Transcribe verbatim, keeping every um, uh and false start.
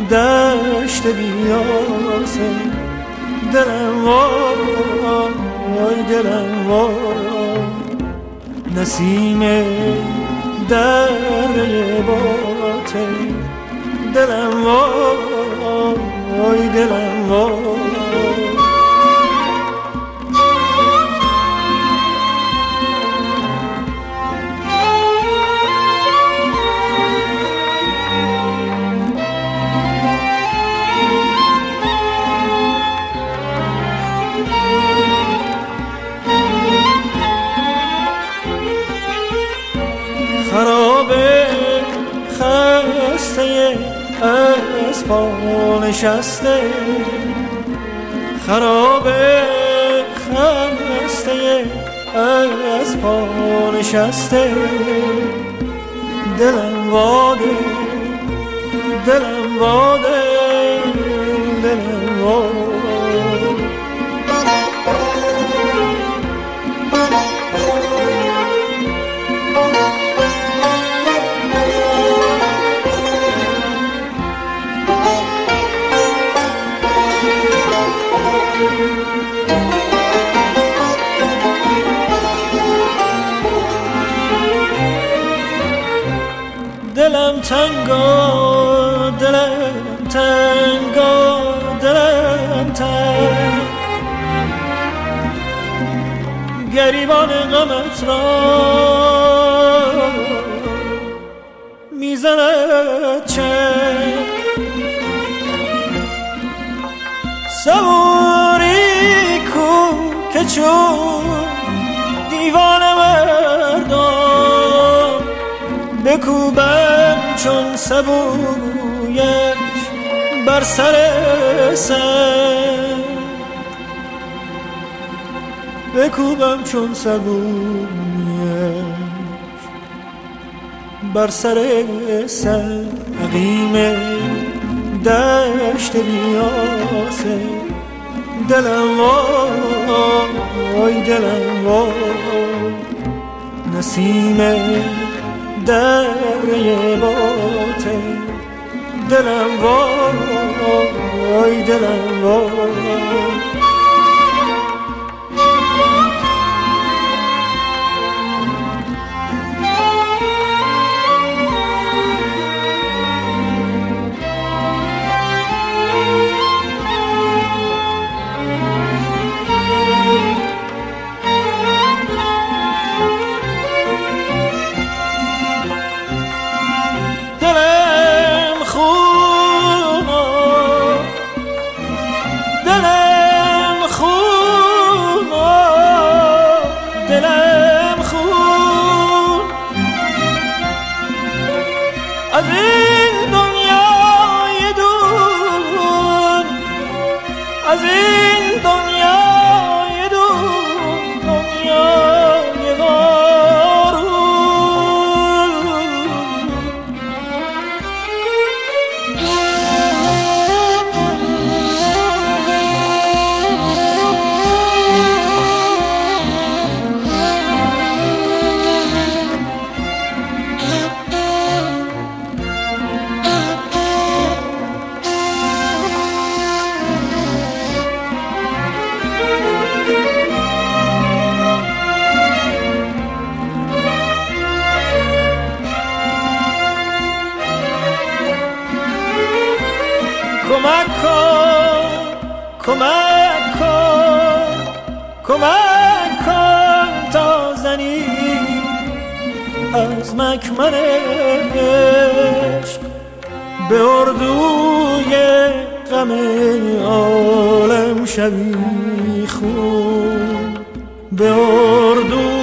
دشت بیاسه، دلم وای دلم وای، نسیم دره باته، دلم وای دلم وای. خرابه خسته از پا نشسته، خرابه خسته از پا نشسته، دلم واده دلم واده دلم واده. دلم تنگو دلم تنگو دلم تنگ، گریبان غمت را میزند چنگ، صبوری کو که چون دیوان مردم، بکوبم چون سبویش بر سر سر، بکوبم چون سبویش بر سر سر. عقیم دشت بیاسه، دلم وای دلم وای، نسیم دره باته، دلم وای دلم وای. از این دنیای دور، از این دنیای دور، دنیای غرور، کمک کن کمک کن کمک کن تا زنی از مکمن عشق، به اردوی غم عالم شوی خون، به اردوی